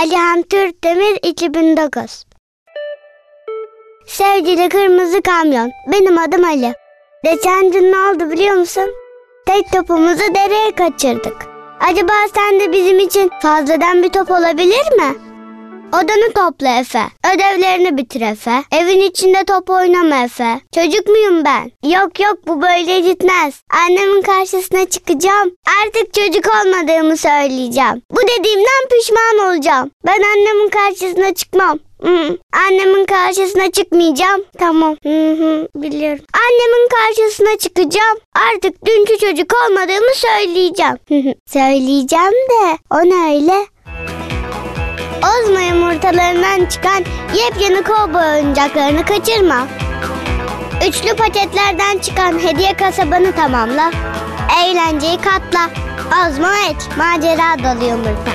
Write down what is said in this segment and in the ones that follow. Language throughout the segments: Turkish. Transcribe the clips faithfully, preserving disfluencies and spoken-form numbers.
Alihan Türkdemir iki bin dokuz. Sevgili kırmızı kamyon, benim adım Ali. Geçen gün ne oldu biliyor musun? Tek topumuzu dereye kaçırdık. Acaba sen de bizim için fazladan bir top olabilir mi? Odanı topla Efe. Ödevlerini bitir Efe. Evin içinde top oynama Efe. Çocuk muyum ben? Yok yok, bu böyle gitmez. Annemin karşısına çıkacağım. Artık çocuk olmadığımı söyleyeceğim. Bu dediğimden pişman olacağım. Ben annemin karşısına çıkmam. Hmm. Annemin karşısına çıkmayacağım. Tamam. Hı hı, biliyorum. Annemin karşısına çıkacağım. Artık dünkü çocuk olmadığımı söyleyeceğim. Söyleyeceğim de o ne öyle? Ozma yumurtalarından çıkan yepyeni kovboy oyuncaklarını kaçırma. Üçlü paketlerden çıkan hediye kasabanı tamamla. Eğlenceyi katla. Ozma et, macera dolu yumurta.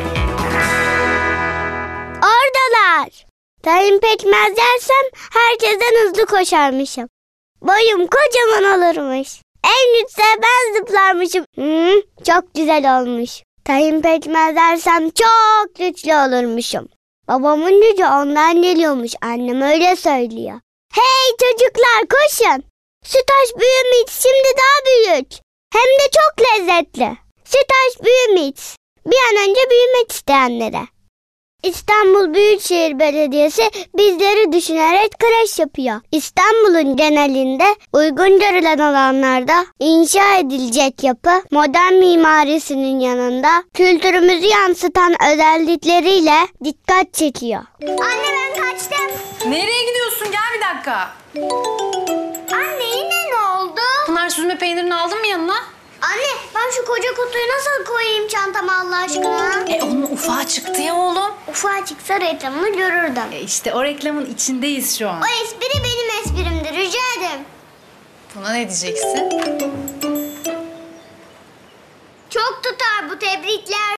Oradalar. Tayin pekmez yersem herkesten hızlı koşarmışım. Boyum kocaman olurmuş. En yükseğe ben zıplarmışım. Hmm, çok güzel olmuş. Tayin pekmez dersem çok güçlü olurmuşum. Babamın gücü ondan geliyormuş. Annem öyle söylüyor. Hey çocuklar, koşun. Sütaş büyümüş, şimdi daha büyük. Hem de çok lezzetli. Sütaş büyümüş. Bir an önce büyümek isteyenlere. İstanbul Büyükşehir Belediyesi bizleri düşünerek kreş yapıyor. İstanbul'un genelinde uygun görülen alanlarda inşa edilecek yapı, modern mimarisinin yanında kültürümüzü yansıtan özellikleriyle dikkat çekiyor. Anne, ben kaçtım. Nereye gidiyorsun? Gel bir dakika. Anne, yine ne oldu? Pınar, süzme peynirini aldın mı yanına? Anne, ben şu koca kutuyu nasıl koyayım çantama Allah aşkına? E onun ufağı çıktı ya oğlum. Ufağa çıksa reklamını görürdüm. E işte o reklamın içindeyiz şu an. O espri benim esprimdir, rica ederim. Buna ne diyeceksin? Çok tutar bu, tebrikler.